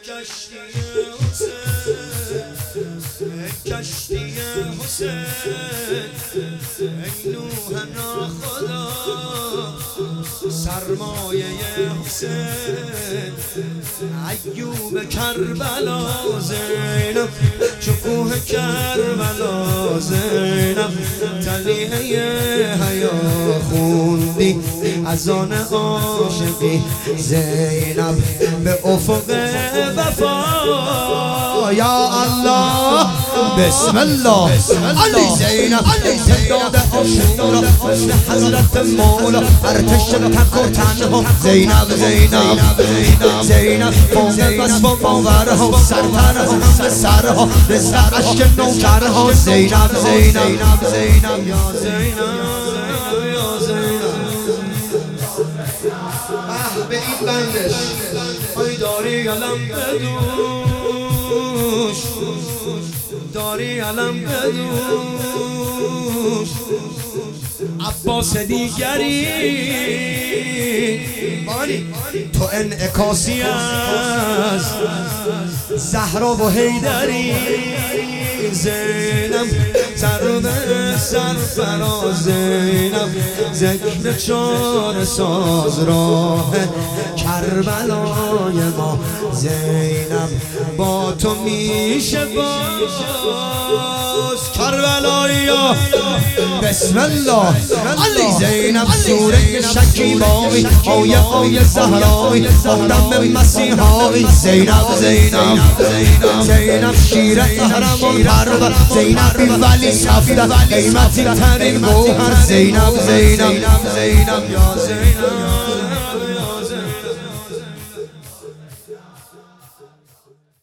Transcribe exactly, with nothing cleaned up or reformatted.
کشتی حسین کشتی حسین ای نوح ناخدا سرمایه حسین ایوب کربلا زینب شکوه کربلا زینب تلیه حیا خوندی از آن عاشقی زینب به افق وفا یا الله بسم الله علی زینب امتداد عاشورا مثل حضرت مولا ارتش تک و تنها زینب زینب زینب فوق وصف و باورها سرترها همه سرها رزق عشق نوکرها زینب زینب زینب یا زینب یا زینب به این بندش آی داری علم بدوش داری علم بدوش عباس دیگری بانی تو انعکاسی از زهرا و حیدری زینب سرد سرفراز زینب ذکر چار ساز راه کربلای ما زینب با تو میشه باز کربلای بسم الله علی زینب سوره شکیبایی آیه آیه زهرایی آدم مسیحایی زینب زینب زینب شیر احرم و پرور زینب ولی صفده قیمتی ترین گوهر زینب زینب زینب یا زینب